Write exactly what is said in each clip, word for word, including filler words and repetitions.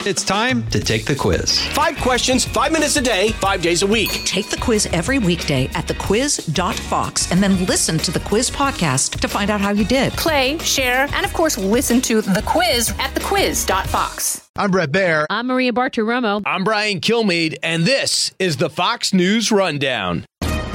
It's time to take the quiz. Five questions, five minutes a day, five days a week. Take the quiz every weekday at the quiz dot fox and then listen to the quiz podcast to find out how you did. Play, share, and of course, listen to the quiz at the quiz dot fox. I'm Brett Baer. I'm Maria Bartiromo. I'm Brian Kilmeade, and this is the Fox News Rundown.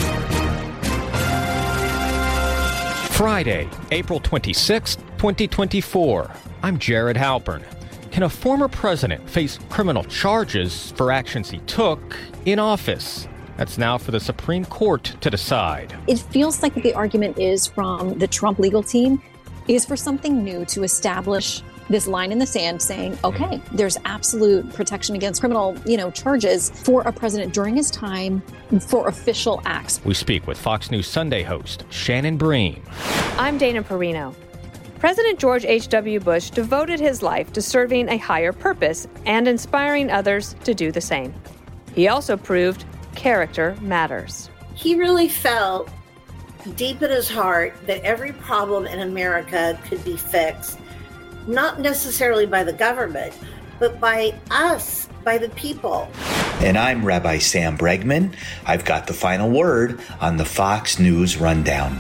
Friday, April twenty-sixth, twenty twenty-four. I'm Jared Halpern. Can a former president face criminal charges for actions he took in office? That's now for the Supreme Court to decide. It feels like the argument is from the Trump legal team is for something new to establish this line in the sand saying, okay, there's absolute protection against criminal, you know, charges for a president during his time for official acts. We speak with Fox News Sunday host Shannon Bream. I'm Dana Perino. President George H W. Bush devoted his life to serving a higher purpose and inspiring others to do the same. He also proved character matters. He really felt deep in his heart that every problem in America could be fixed, not necessarily by the government, but by us, by the people. And I'm Rabbi Sam Bregman. I've got the final word on the Fox News Rundown.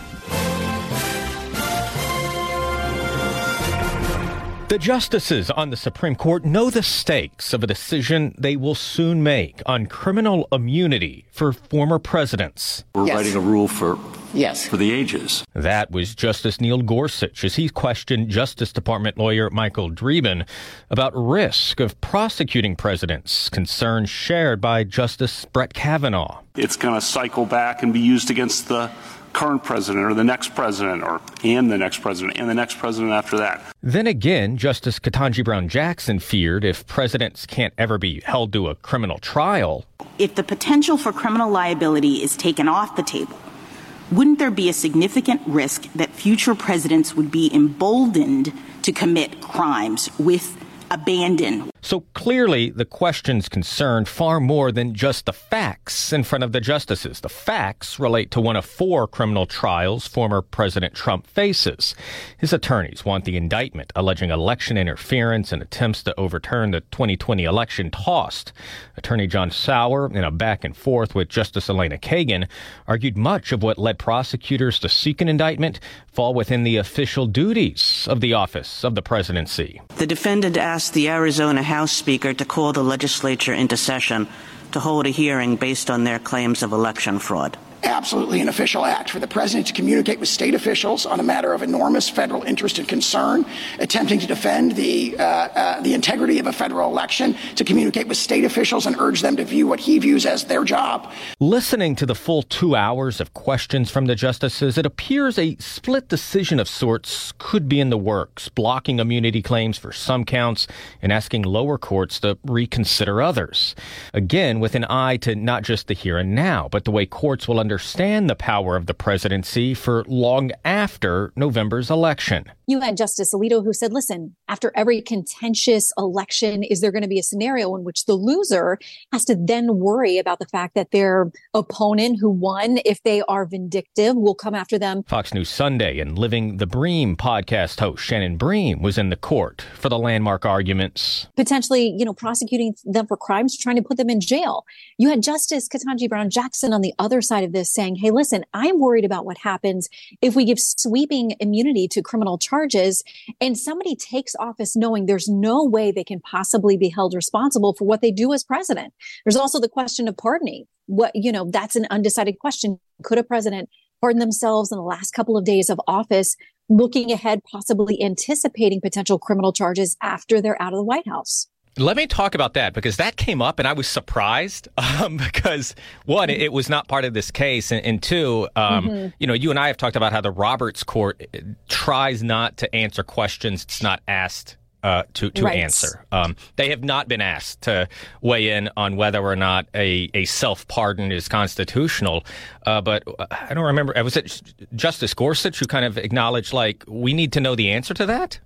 The justices on the Supreme Court know the stakes of a decision they will soon make on criminal immunity for former presidents. We're yes. writing a rule for yes. for the ages. That was Justice Neil Gorsuch as he questioned Justice Department lawyer Michael Dreeben about risk of prosecuting presidents, concerns shared by Justice Brett Kavanaugh. It's going to cycle back and be used against the current president or the next president or and the next president and the next president after that. Then again, Justice Ketanji Brown Jackson feared if presidents can't ever be held to a criminal trial. If the potential for criminal liability is taken off the table, wouldn't there be a significant risk that future presidents would be emboldened to commit crimes with abandon? So clearly, the questions concern far more than just the facts in front of the justices. The facts relate to one of four criminal trials former President Trump faces. His attorneys want the indictment alleging election interference and attempts to overturn the twenty twenty election tossed. Attorney John Sauer, in a back and forth with Justice Elena Kagan, argued much of what led prosecutors to seek an indictment fall within the official duties of the office of the presidency. The defendant asked the Arizona House Speaker to call the legislature into session to hold a hearing based on their claims of election fraud. Absolutely an official act for the president to communicate with state officials on a matter of enormous federal interest and concern, attempting to defend the uh, uh, the integrity of a federal election, to communicate with state officials and urge them to view what he views as their job. Listening to the full two hours of questions from the justices, it appears a split decision of sorts could be in the works, blocking immunity claims for some counts and asking lower courts to reconsider others. Again, with an eye to not just the here and now, but the way courts will understand the power of the presidency for long after November's election. You had Justice Alito who said, listen, after every contentious election, is there going to be a scenario in which the loser has to then worry about the fact that their opponent who won, if they are vindictive, will come after them? Fox News Sunday and Living the Bream podcast host Shannon Bream was in the court for the landmark arguments. Potentially, you know, prosecuting them for crimes, trying to put them in jail. You had Justice Ketanji Brown Jackson on the other side of this saying, hey, listen, I'm worried about what happens if we give sweeping immunity to criminal charges and somebody takes office knowing there's no way they can possibly be held responsible for what they do as president. There's also the question of pardoning. What, you know, that's an undecided question. Could a president pardon themselves in the last couple of days of office, looking ahead, possibly anticipating potential criminal charges after they're out of the White House? Let me talk about that, because that came up and I was surprised um, because, one, it was not part of this case. And, and two, um, mm-hmm. you know, you and I have talked about how the Roberts Court tries not to answer questions it's not asked uh, to, to right. answer. Um, they have not been asked to weigh in on whether or not a, a self-pardon is constitutional. Uh, but I don't remember. Was it Justice Gorsuch who kind of acknowledged, like, we need to know the answer to that?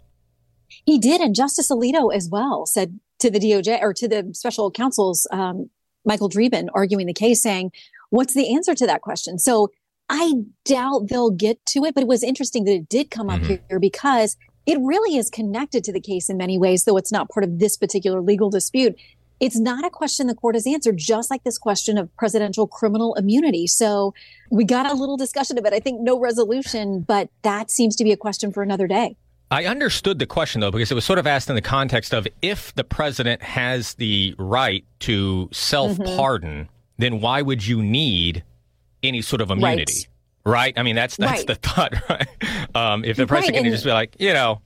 He did. And Justice Alito as well said to the D O J or to the special counsel's um, Michael Dreeben arguing the case, saying, what's the answer to that question? So I doubt they'll get to it. But it was interesting that it did come up mm-hmm. here because it really is connected to the case in many ways, though it's not part of this particular legal dispute. It's not a question the court has answered, just like this question of presidential criminal immunity. So we got a little discussion of it. I think no resolution, but that seems to be a question for another day. I understood the question, though, because it was sort of asked in the context of if the president has the right to self-pardon, mm-hmm. then why would you need any sort of immunity? Right? right? I mean, that's that's right. the thought, right? Um, if the president right, can just be like, you know,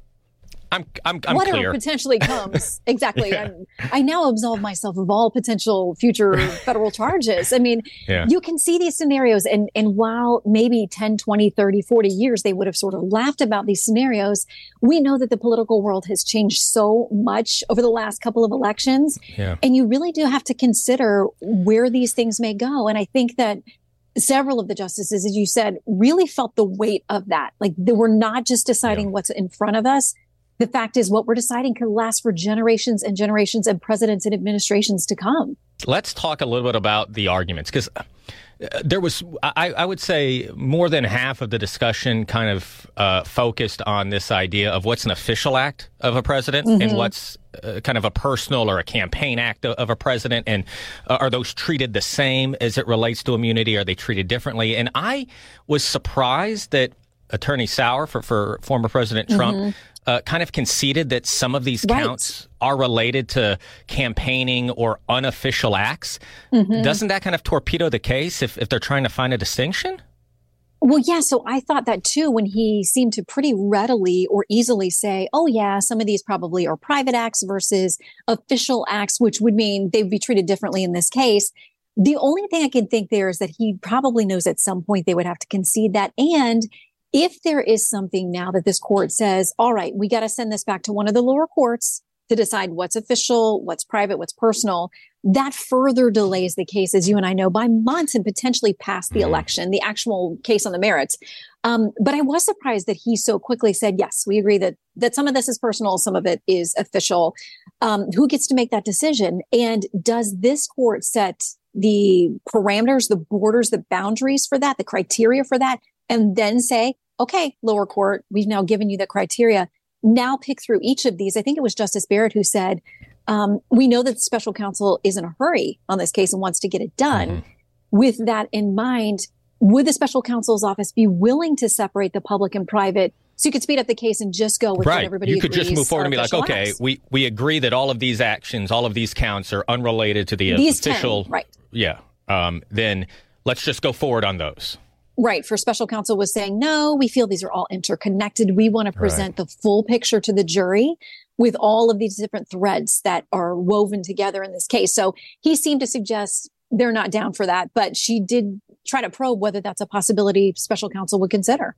I'm, I'm, I'm whatever clear. potentially comes. Exactly. yeah. I'm, I now absolve myself of all potential future federal charges. I mean, yeah. you can see these scenarios. And, and while maybe ten, twenty, thirty, forty years, they would have sort of laughed about these scenarios, we know that the political world has changed so much over the last couple of elections. Yeah. And you really do have to consider where these things may go. And I think that several of the justices, as you said, really felt the weight of that. Like they were not just deciding yeah. what's in front of us. The fact is, what we're deciding could last for generations and generations and presidents and administrations to come. Let's talk a little bit about the arguments, because there was, I, I would say, more than half of the discussion kind of uh, focused on this idea of what's an official act of a president mm-hmm. and what's uh, kind of a personal or a campaign act of, of a president. And uh, are those treated the same as it relates to immunity? Are they treated differently? And I was surprised that Attorney Sauer for, for former President Trump mm-hmm. Uh, kind of conceded that some of these counts right. are related to campaigning or unofficial acts. Mm-hmm. Doesn't that kind of torpedo the case if, if they're trying to find a distinction? Well, yeah. So I thought that, too, when he seemed to pretty readily or easily say, oh, yeah, some of these probably are private acts versus official acts, which would mean they would be treated differently in this case. The only thing I can think there is that he probably knows at some point they would have to concede that. And if there is something now that this court says, all right, we got to send this back to one of the lower courts to decide what's official, what's private, what's personal, that further delays the case, as you and I know, by months and potentially past the election, the actual case on the merits. Um, but I was surprised that he so quickly said, yes, we agree that that some of this is personal, some of it is official. Um, who gets to make that decision? And does this court set the parameters, the borders, the boundaries for that, the criteria for that, and then say, okay, lower court, we've now given you the criteria. Now pick through each of these. I think it was Justice Barrett who said, um, we know that the special counsel is in a hurry on this case and wants to get it done. Mm-hmm. With that in mind, would the special counsel's office be willing to separate the public and private so you could speed up the case and just go with right. what everybody agrees? You could agrees just move forward and be like, okay, acts. we, we agree that all of these actions, all of these counts are unrelated to the these official. ten, right. Yeah. Um, then let's just go forward on those. Right. For special counsel was saying, no, we feel these are all interconnected. We want to present right. the full picture to the jury with all of these different threads that are woven together in this case. So he seemed to suggest they're not down for that, but she did try to probe whether that's a possibility special counsel would consider.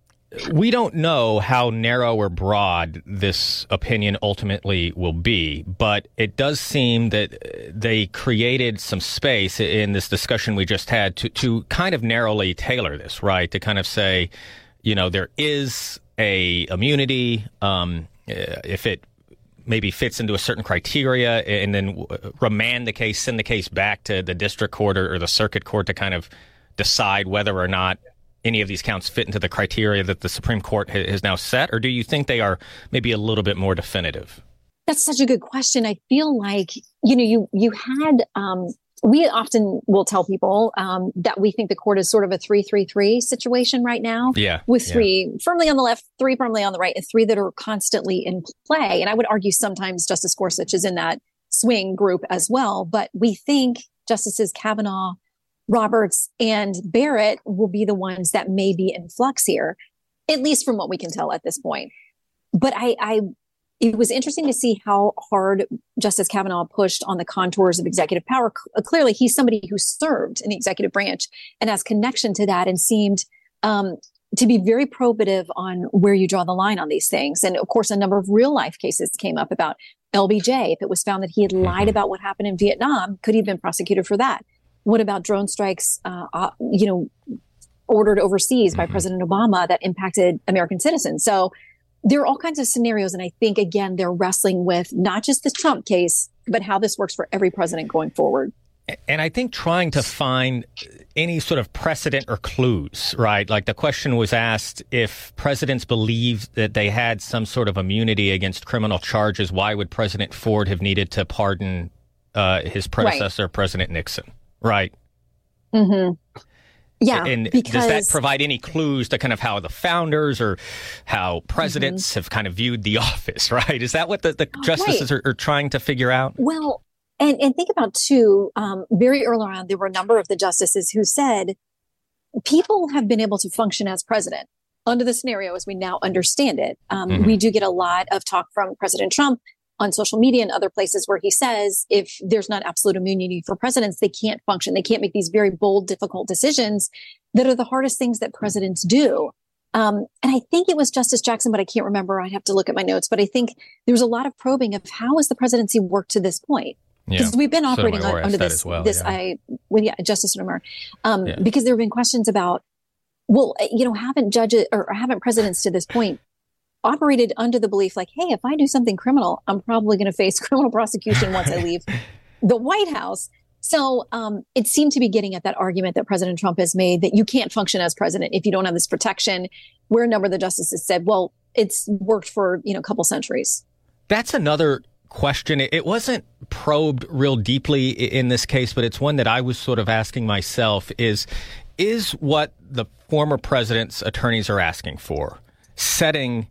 We don't know how narrow or broad this opinion ultimately will be, but it does seem that they created some space in this discussion we just had to, to kind of narrowly tailor this, right? To kind of say, you know, there is a immunity um, if it maybe fits into a certain criteria, and then remand the case, send the case back to the district court or, or the circuit court to kind of decide whether or not any of these counts fit into the criteria that the Supreme Court ha- has now set? Or do you think they are maybe a little bit more definitive? That's such a good question. I feel like, you know, you you had, um, we often will tell people um, that we think the court is sort of a three three three situation right now. Yeah. With three yeah. firmly on the left, three firmly on the right, and three that are constantly in play. And I would argue sometimes Justice Gorsuch is in that swing group as well. But we think Justices Kavanaugh, Roberts, and Barrett will be the ones that may be in flux here, at least from what we can tell at this point. But I, I, it was interesting to see how hard Justice Kavanaugh pushed on the contours of executive power. C- clearly, he's somebody who served in the executive branch and has connection to that, and seemed um, to be very probative on where you draw the line on these things. And of course, a number of real life cases came up about L B J. If it was found that he had lied about what happened in Vietnam, could he have been prosecuted for that? What about drone strikes, uh, uh, you know, ordered overseas by mm-hmm. President Obama that impacted American citizens? So there are all kinds of scenarios. And I think, again, they're wrestling with not just the Trump case, but how this works for every president going forward. And I think trying to find any sort of precedent or clues, right? Like the question was asked, if presidents believed that they had some sort of immunity against criminal charges, why would President Ford have needed to pardon uh, his predecessor, right. President Nixon? Right. Mm-hmm. Yeah. And because... does that provide any clues to kind of how the founders or how presidents mm-hmm. have kind of viewed the office, right? Is that what the, the justices right. are, are trying to figure out? Well, And, and think about, too, um, very early on, there were a number of the justices who said people have been able to function as president under the scenario as we now understand it. Um, mm-hmm. We do get a lot of talk from President Trump on social media and other places where he says if there's not absolute immunity for presidents, they can't function. They can't make these very bold, difficult decisions that are the hardest things that presidents do. Um, and I think it was Justice Jackson, but I can't remember. I'd have to look at my notes. But I think there was a lot of probing of how has the presidency worked to this point? Because yeah. we've been operating on, under this, well, this, yeah. I, well, yeah, Justice Sotomayor, um, yeah. because there have been questions about, well, you know, haven't judges or haven't presidents to this point operated under the belief like, hey, if I do something criminal, I'm probably going to face criminal prosecution once I leave the White House. So um, it seemed to be getting at that argument that President Trump has made that you can't function as president if you don't have this protection, where a number of the justices said, well, it's worked for, you know, a couple centuries. That's another question. It wasn't probed real deeply in this case, but it's one that I was sort of asking myself is, is what the former president's attorneys are asking for setting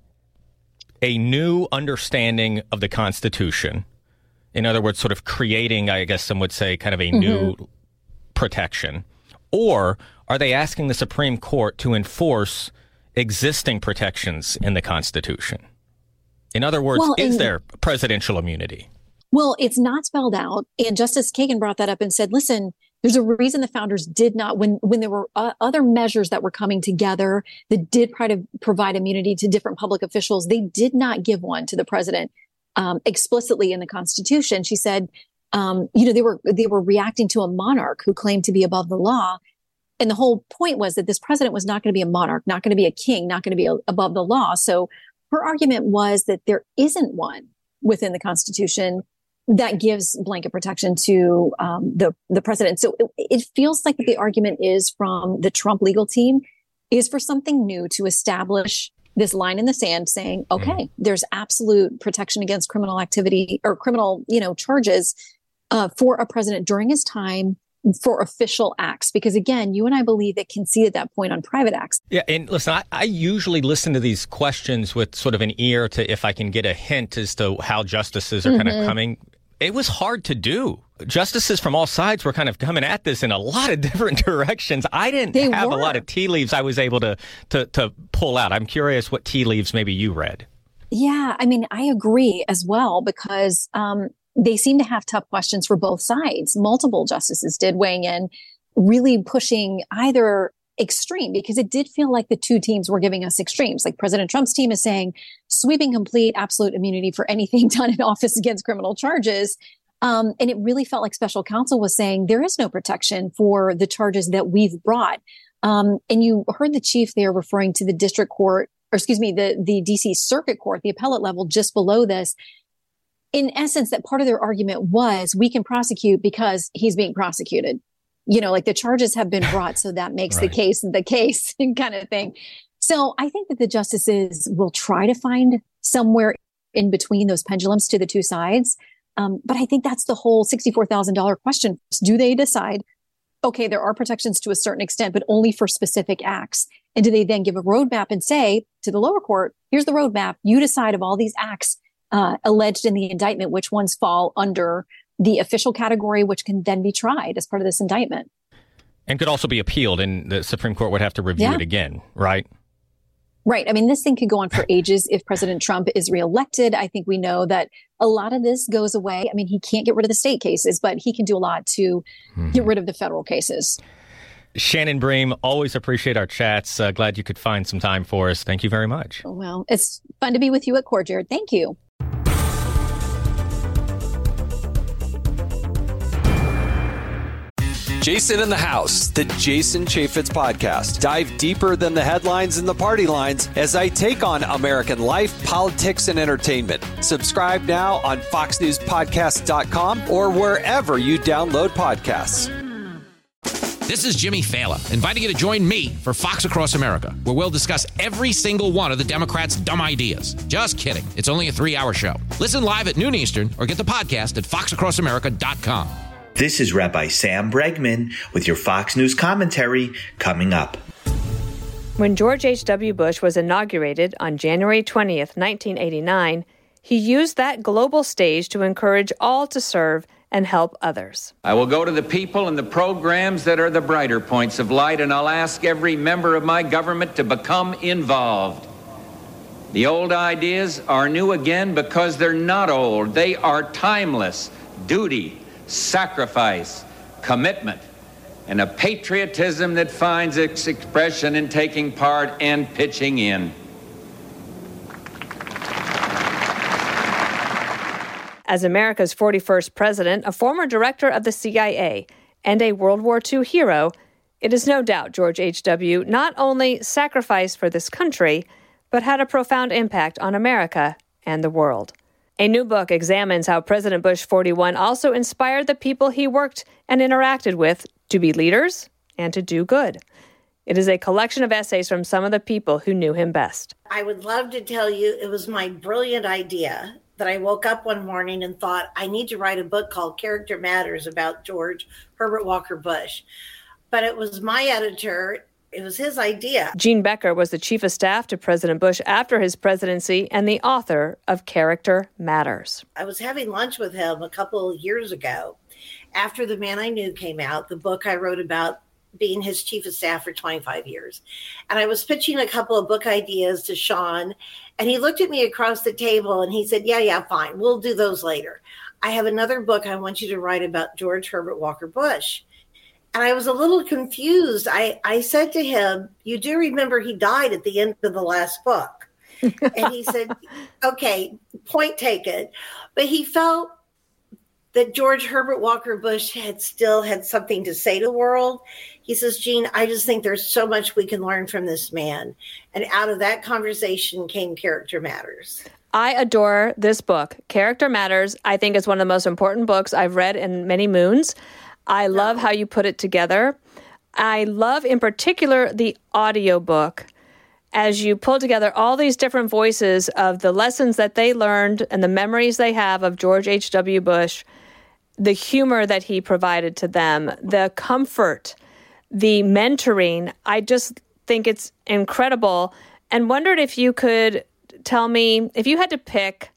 a new understanding of the Constitution? In other words, sort of creating, I guess some would say, kind of a mm-hmm. new protection. Or are they asking the Supreme Court to enforce existing protections in the Constitution? In other words, well, is there presidential immunity? Well, it's not spelled out. And Justice Kagan brought that up and said, listen, there's a reason the founders did not, when when there were uh, other measures that were coming together that did try to provide immunity to different public officials, they did not give one to the president um, explicitly in the Constitution. She said, um, you know, they were they were reacting to a monarch who claimed to be above the law. And the whole point was that this president was not going to be a monarch, not going to be a king, not going to be a, above the law. So her argument was that there isn't one within the Constitution that gives blanket protection to um, the the president. So it, it feels like the argument is from the Trump legal team is for something new to establish this line in the sand saying, okay, mm. there's absolute protection against criminal activity or criminal, you know, charges uh, for a president during his time for official acts, because again, you and I believe it conceded that point on private acts. Yeah, and listen, I, I usually listen to these questions with sort of an ear to if I can get a hint as to how justices are mm-hmm. kind of coming. It was hard to do. Justices from all sides were kind of coming at this in a lot of different directions. I didn't they have were. a lot of tea leaves I was able to, to to pull out. I'm curious what tea leaves maybe you read. Yeah, I mean, I agree as well, because um, they seem to have tough questions for both sides. Multiple justices did weighing in, really pushing either extreme, because it did feel like the two teams were giving us extremes. Like President Trump's team is saying sweeping complete absolute immunity for anything done in office against criminal charges. Um, and it really felt like special counsel was saying there is no protection for the charges that we've brought. Um, and you heard the chief there referring to the district court, or excuse me, the, the D C Circuit Court, the appellate level just below this. In essence, that part of their argument was we can prosecute because he's being prosecuted. You know, like the charges have been brought, so that makes right. the case the case kind of thing. So I think that the justices will try to find somewhere in between those pendulums to the two sides. Um, but I think that's the whole sixty-four thousand dollars question. Do they decide, okay, there are protections to a certain extent, but only for specific acts? And do they then give a roadmap and say to the lower court, here's the roadmap. You decide of all these acts uh, alleged in the indictment, which ones fall under the official category, which can then be tried as part of this indictment. And could also be appealed, and the Supreme Court would have to review yeah. it again, right? Right. I mean, this thing could go on for ages if President Trump is reelected. I think we know that a lot of this goes away. I mean, he can't get rid of the state cases, but he can do a lot to mm-hmm. get rid of the federal cases. Shannon Bream, always appreciate our chats. Uh, glad you could find some time for us. Thank you very much. Well, it's fun to be with you at Court, Jared. Thank you. Jason in the House, the Jason Chaffetz Podcast. Dive deeper than the headlines and the party lines as I take on American life, politics, and entertainment. Subscribe now on fox news podcast dot com or wherever you download podcasts. This is Jimmy Fallon, inviting you to join me for Fox Across America, where we'll discuss every single one of the Democrats' dumb ideas. Just kidding. It's only a three-hour show. Listen live at noon Eastern or get the podcast at fox across america dot com. This is Rabbi Sam Bregman with your Fox News commentary coming up. When George H W. Bush was inaugurated on January twentieth, nineteen eighty-nine, he used that global stage to encourage all to serve and help others. I will go to the people and the programs that are the brighter points of light, and I'll ask every member of my government to become involved. The old ideas are new again because they're not old. They are timeless. Duty, sacrifice, commitment, and a patriotism that finds its expression in taking part and pitching in. As America's forty-first president, a former director of the C I A, and a World War Two hero, it is no doubt George H W not only sacrificed for this country, but had a profound impact on America and the world. A new book examines how President Bush forty-one also inspired the people he worked and interacted with to be leaders and to do good. It is a collection of essays from some of the people who knew him best. I would love to tell you it was my brilliant idea that I woke up one morning and thought, I need to write a book called Character Matters about George Herbert Walker Bush. But it was my editor. It was his idea. Gene Becker was the chief of staff to President Bush after his presidency and the author of Character Matters. I was having lunch with him a couple of years ago after The Man I Knew came out, the book I wrote about being his chief of staff for twenty-five years. And I was pitching a couple of book ideas to Sean, and he looked at me across the table and he said, yeah, yeah, fine. We'll do those later. I have another book I want you to write about George Herbert Walker Bush. And I was a little confused. I, I said to him, you do remember he died at the end of the last book. And he said, okay, point taken. But he felt that George Herbert Walker Bush had still had something to say to the world. He says, Gene, I just think there's so much we can learn from this man. And out of that conversation came Character Matters. I adore this book. Character Matters, I think, is one of the most important books I've read in many moons. I love how you put it together. I love, in particular, the audiobook, as you pull together all these different voices of the lessons that they learned and the memories they have of George H W. Bush, the humor that he provided to them, the comfort, the mentoring. I just think it's incredible, and wondered if you could tell me, if you had to pick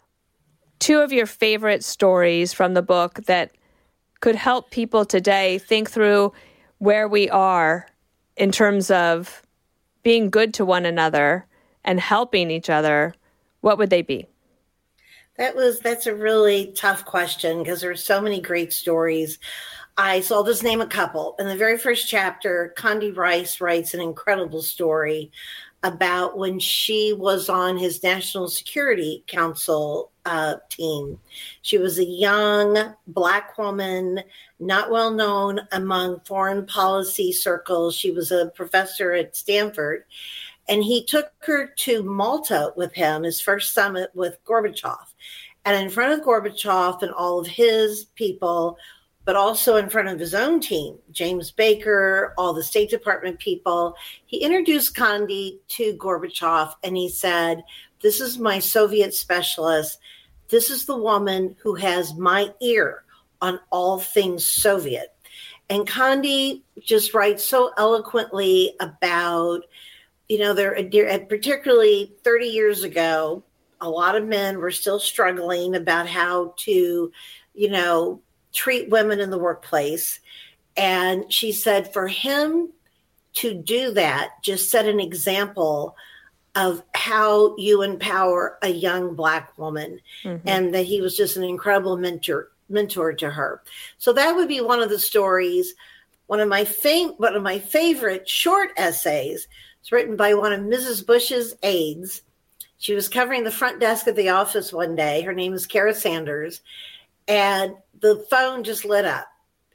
two of your favorite stories from the book that could help people today think through where we are in terms of being good to one another and helping each other, what would they be? That was, that's a really tough question because there's so many great stories. I, so I'll just name a couple. In the very first chapter, Condi Rice writes an incredible story about when she was on his National Security Council uh, team. She was a young Black woman, not well known among foreign policy circles. She was a professor at Stanford, and he took her to Malta with him, his first summit with Gorbachev. And in front of Gorbachev and all of his people, but also in front of his own team, James Baker, all the State Department people, he introduced Condi to Gorbachev, and he said, this is my Soviet specialist. This is the woman who has my ear on all things Soviet. And Condi just writes so eloquently about, you know, there, particularly thirty years ago, a lot of men were still struggling about how to, you know, treat women in the workplace. And she said for him to do that, just set an example of how you empower a young Black woman, mm-hmm. and that he was just an incredible mentor mentor to her. So that would be one of the stories. One of my fam- one of my favorite short essays is written by one of Missus Bush's aides. She was covering the front desk at the office one day. Her name is Kara Sanders, and the phone just lit up.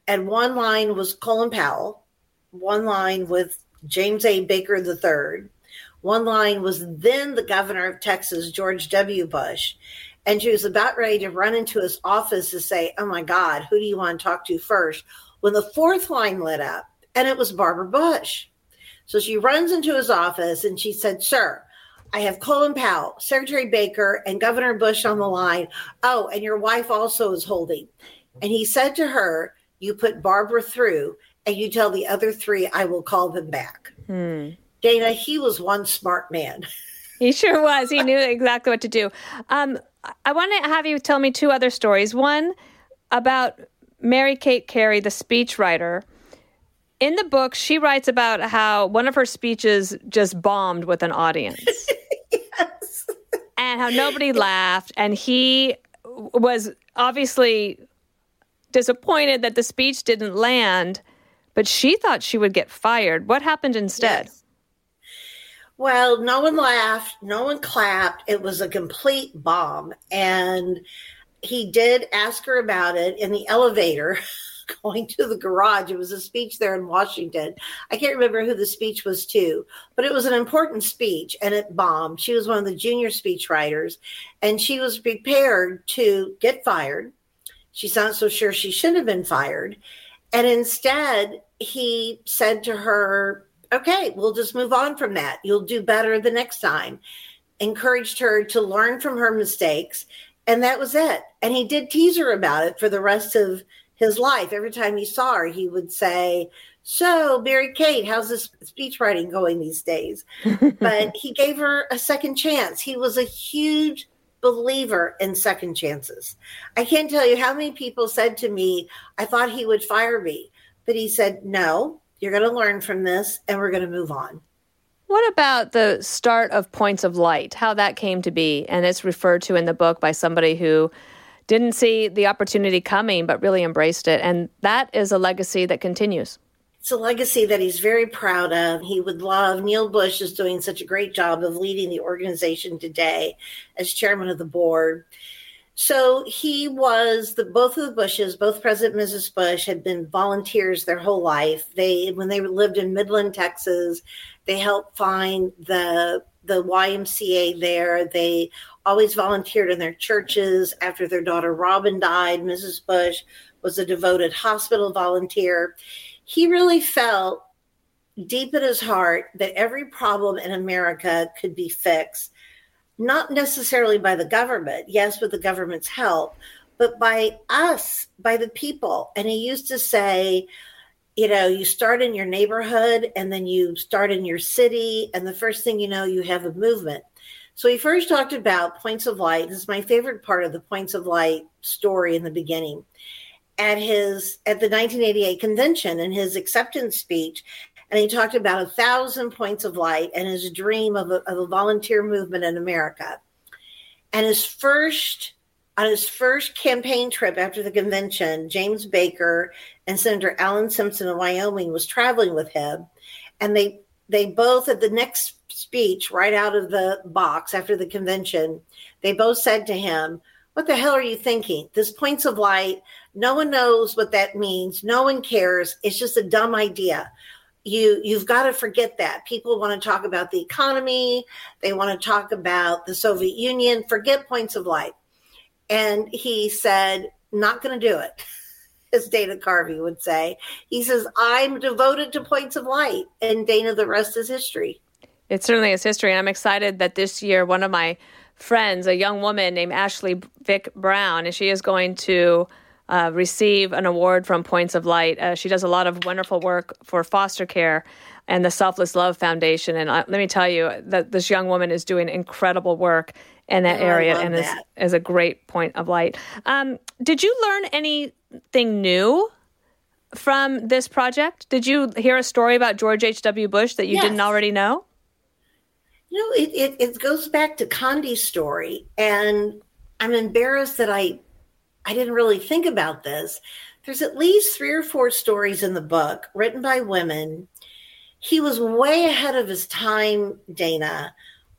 And one line was Colin Powell, one line with James A. Baker the third, one line was then the governor of Texas, George W. Bush. And she was about ready to run into his office to say, oh my God, who do you want to talk to first? When the fourth line lit up, and it was Barbara Bush. So she runs into his office and she said, sir, I have Colin Powell, Secretary Baker, and Governor Bush on the line. Oh, and your wife also is holding. And he said to her, you put Barbara through and you tell the other three I will call them back. Hmm. Dana, he was one smart man. He sure was. He knew exactly what to do. Um, I want to have you tell me two other stories. One about Mary Kate Carey, the speechwriter. In the book, she writes about how one of her speeches just bombed with an audience. Yes. And how nobody laughed. And he was obviously disappointed that the speech didn't land, but she thought she would get fired. What happened instead? Yes. Well, no one laughed. No one clapped. It was a complete bomb. And he did ask her about it in the elevator going to the garage. It was a speech there in Washington. I can't remember who the speech was to, but it was an important speech and it bombed. She was one of the junior speech writers and she was prepared to get fired. She's not so sure she should have been fired. And instead, he said to her, okay, we'll just move on from that. You'll do better the next time. Encouraged her to learn from her mistakes. And that was it. And he did tease her about it for the rest of his life. Every time he saw her, he would say, so Mary Kate, how's this speech writing going these days? But he gave her a second chance. He was a huge believer in second chances. I can't tell you how many people said to me, I thought he would fire me. But he said, no, you're going to learn from this and we're going to move on. What about the start of Points of Light, how that came to be? And it's referred to in the book by somebody who didn't see the opportunity coming, but really embraced it. And that is a legacy that continues. It's a legacy that he's very proud of. He would love. Neil Bush is doing such a great job of leading the organization today as chairman of the board. So he was, the both of the Bushes, both President and Missus Bush had been volunteers their whole life. They, when they lived in Midland, Texas, they helped find the the Y M C A there. They always volunteered in their churches. After their daughter Robin died, Missus Bush was a devoted hospital volunteer. He really felt deep in his heart that every problem in America could be fixed, not necessarily by the government, yes, with the government's help, but by us, by the people. And he used to say, you know, you start in your neighborhood and then you start in your city. And the first thing you know, you have a movement. So he first talked about Points of Light. This is my favorite part of the Points of Light story in the beginning. At his, at the nineteen eighty-eight convention in his acceptance speech. And he talked about a thousand points of light and his dream of a, of a volunteer movement in America. And his first, on his first campaign trip after the convention, James Baker and Senator Alan Simpson of Wyoming was traveling with him. And they, they both, at the next speech, right out of the box after the convention, they both said to him, what the hell are you thinking? This Points of Light, no one knows what that means. No one cares. It's just a dumb idea. You, you've got to forget that. People want to talk about the economy. They want to talk about the Soviet Union. Forget Points of Light. And he said, not going to do it, as Dana Carvey would say. He says, I'm devoted to Points of Light. And Dana, the rest is history. It certainly is history. And I'm excited that this year, one of my friends, a young woman named Ashley Vick Brown, and she is going to Uh, receive an award from Points of Light. Uh, she does a lot of wonderful work for foster care and the Selfless Love Foundation. And uh, let me tell you that this young woman is doing incredible work in that oh, area and is, is a great point of light. Um, did you learn anything new from this project? Did you hear a story about George H W. Bush that you yes. didn't already know? You know, it, it, it goes back to Condi's story. And I'm embarrassed that I I didn't really think about this. There's at least three or four stories in the book written by women. He was way ahead of his time, Dana,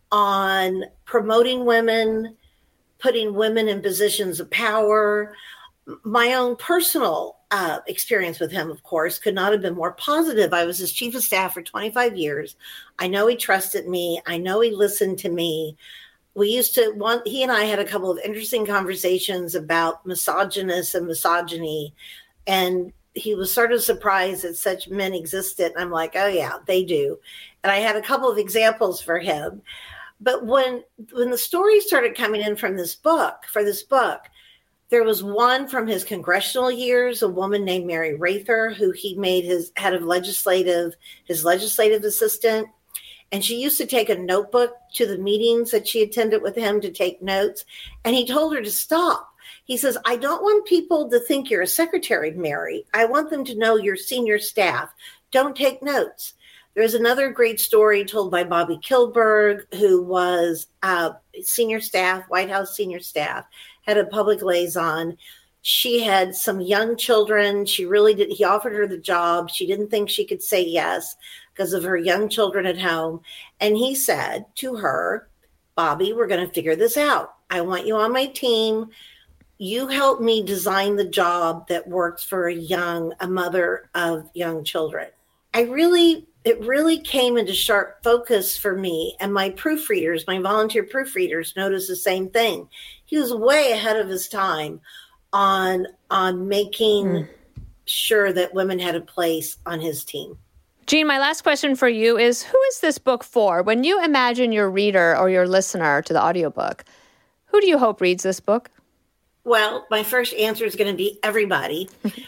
on promoting women, putting women in positions of power, my own personal uh, experience with him, of course, could not have been more positive. I was his chief of staff for twenty-five years. I know he trusted me. I know he listened to me. We used to, one, he and I had a couple of interesting conversations about misogynist and misogyny. And he was sort of surprised that such men existed. And I'm like, oh yeah, they do. And I had a couple of examples for him. But when when the stories started coming in from this book, for this book, there was one from his congressional years, a woman named Mary Rather, who he made his head of legislative, his legislative assistant. And she used to take a notebook to the meetings that she attended with him to take notes. And he told her to stop. He says, I don't want people to think you're a secretary, Mary. I want them to know you're senior staff. Don't take notes. There's another great story told by Bobby Kilberg, who was uh, senior staff, White House senior staff, had a public liaison. She had some young children. She really did. He offered her the job. She didn't think she could say yes because of her young children at home. And he said to her, Bobby, we're going to figure this out. I want you on my team. You help me design the job that works for a young, a mother of young children. I really, it really came into sharp focus for me, and my proofreaders, my volunteer proofreaders noticed the same thing. He was way ahead of his time on, on making mm. sure that women had a place on his team. Jean, my last question for you is, who is this book for? When you imagine your reader or your listener to the audiobook, who do you hope reads this book? Well, my first answer is going to be everybody,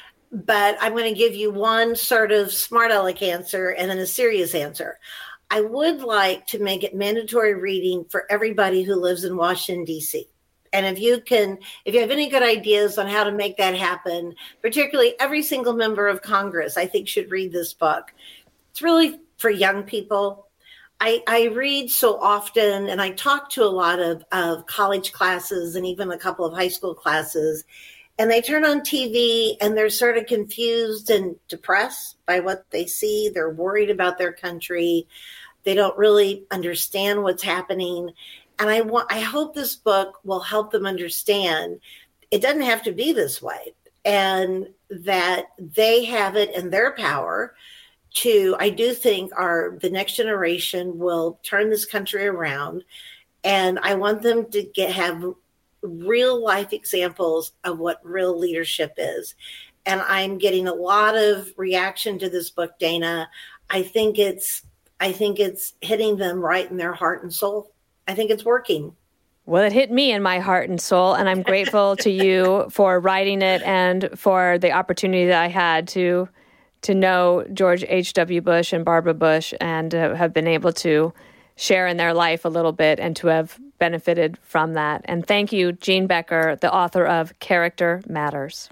but I'm going to give you one sort of smart aleck answer and then a serious answer. I would like to make it mandatory reading for everybody who lives in Washington, D C. And if you can, if you have any good ideas on how to make that happen, particularly every single member of Congress, I think should read this book. It's really for young people. I, I read so often, and I talk to a lot of, of college classes and even a couple of high school classes, and they turn on T V and they're sort of confused and depressed by what they see. They're worried about their country. They don't really understand what's happening. And I want, I hope this book will help them understand it doesn't have to be this way, and that they have it in their power to, I do think our, the next generation will turn this country around. And I want them to get, have real life examples of what real leadership is. And I'm getting a lot of reaction to this book, Dana. I think it's, I think it's hitting them right in their heart and soul. I think it's working. Well, it hit me in my heart and soul, and I'm grateful to you for writing it and for the opportunity that I had to to know George H W. Bush and Barbara Bush and uh, have been able to share in their life a little bit and to have benefited from that. And thank you, Jean Becker, the author of Character Matters.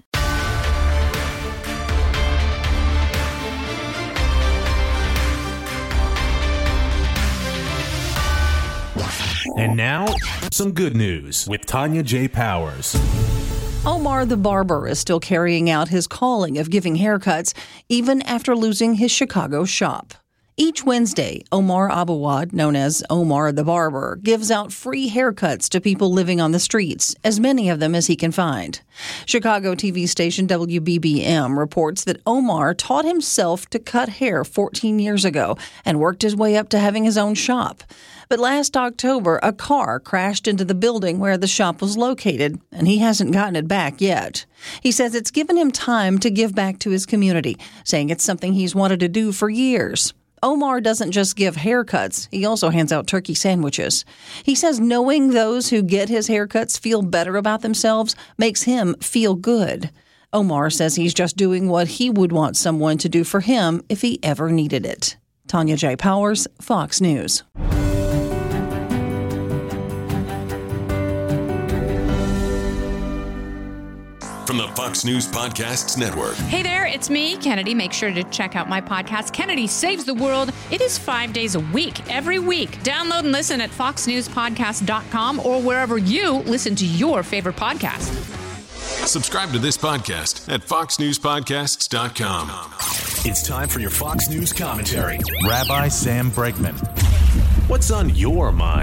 And now, some good news with Tanya J. Powers. Omar the barber is still carrying out his calling of giving haircuts even after losing his Chicago shop. Each Wednesday, Omar Abawad, known as Omar the barber, gives out free haircuts to people living on the streets, as many of them as he can find. Chicago T V station W B B M reports that Omar taught himself to cut hair fourteen years ago and worked his way up to having his own shop. But last October, a car crashed into the building where the shop was located, and he hasn't gotten it back yet. He says it's given him time to give back to his community, saying it's something he's wanted to do for years. Omar doesn't just give haircuts, he also hands out turkey sandwiches. He says knowing those who get his haircuts feel better about themselves makes him feel good. Omar says he's just doing what he would want someone to do for him if he ever needed it. Tanya J. Powers, Fox News. From the Fox News Podcasts Network. Hey there, it's me, Kennedy. Make sure to check out my podcast, Kennedy Saves the World. It is five days a week, every week. Download and listen at fox news podcast dot com or wherever you listen to your favorite podcast. Subscribe to this podcast at fox news podcasts dot com. It's time for your Fox News commentary. Rabbi Sam Bregman. What's on your mind?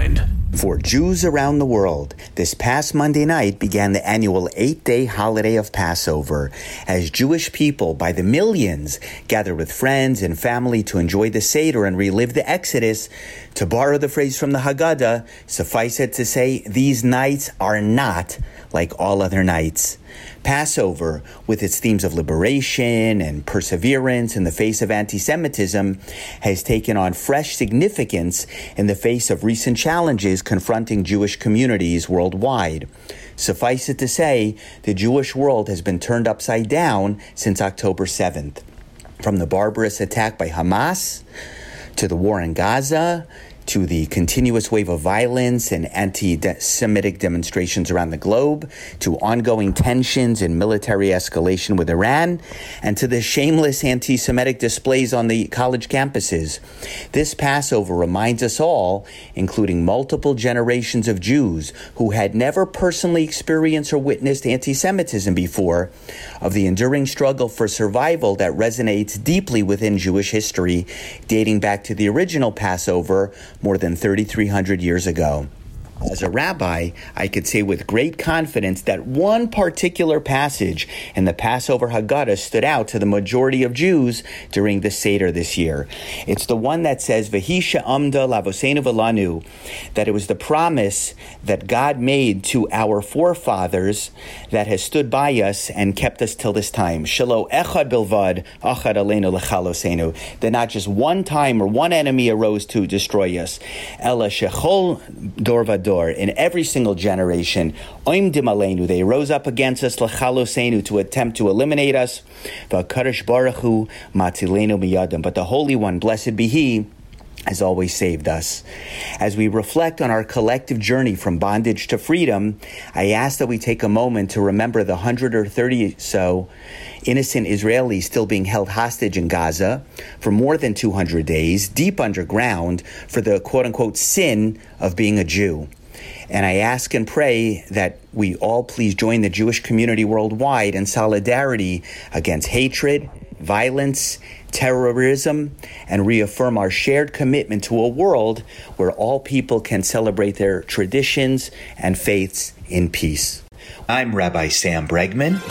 For Jews around the world, this past Monday night began the annual eight-day holiday of Passover, as Jewish people by the millions gathered with friends and family to enjoy the Seder and relive the Exodus. To borrow the phrase from the Haggadah, suffice it to say, these nights are not like all other nights. Passover, with its themes of liberation and perseverance in the face of anti-Semitism, has taken on fresh significance in the face of recent challenges confronting Jewish communities worldwide. Suffice it to say, the Jewish world has been turned upside down since October seventh. From the barbarous attack by Hamas, to the war in Gaza, to the continuous wave of violence and anti-Semitic demonstrations around the globe, to ongoing tensions and military escalation with Iran, and to the shameless anti-Semitic displays on the college campuses. This Passover reminds us all, including multiple generations of Jews who had never personally experienced or witnessed anti-Semitism before, of the enduring struggle for survival that resonates deeply within Jewish history, dating back to the original Passover more than thirty-three hundred years ago. As a rabbi, I could say with great confidence that one particular passage in the Passover Haggadah stood out to the majority of Jews during the Seder this year. It's the one that says, V'hi she'amda lavoseinu v'lanu, that it was the promise that God made to our forefathers that has stood by us and kept us till this time. Shelo echad bilvad achad aleinu lechalosenu, that not just one time or one enemy arose to destroy us. Ela shechol dor vador, in every single generation, oimdim aleinu, they rose up against us, lechalosenu, to attempt to eliminate us. V'akadosh baruch hu matilenu miyadam, but the Holy One, blessed be He, has always saved us. As we reflect on our collective journey from bondage to freedom, I ask that we take a moment to remember the one hundred or thirty or so innocent Israelis still being held hostage in Gaza for more than two hundred days, deep underground, for the quote-unquote sin of being a Jew. And I ask and pray that we all please join the Jewish community worldwide in solidarity against hatred, violence, terrorism, and reaffirm our shared commitment to a world where all people can celebrate their traditions and faiths in peace. I'm Rabbi Sam Bregman.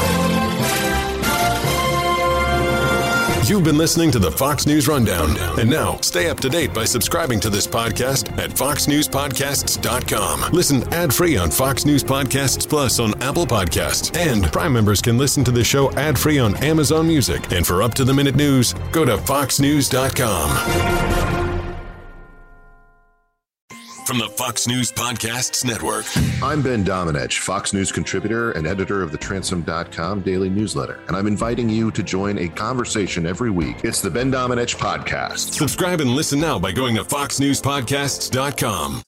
You've been listening to the Fox News Rundown. And now, stay up to date by subscribing to this podcast at fox news podcasts dot com. Listen ad-free on Fox News Podcasts Plus on Apple Podcasts. And Prime members can listen to the show ad-free on Amazon Music. And for up-to-the-minute news, go to fox news dot com. From the Fox News Podcasts Network. I'm Ben Domenech, Fox News contributor and editor of the Transom dot com daily newsletter, and I'm inviting you to join a conversation every week. It's the Ben Domenech Podcast. Subscribe and listen now by going to fox news podcasts dot com.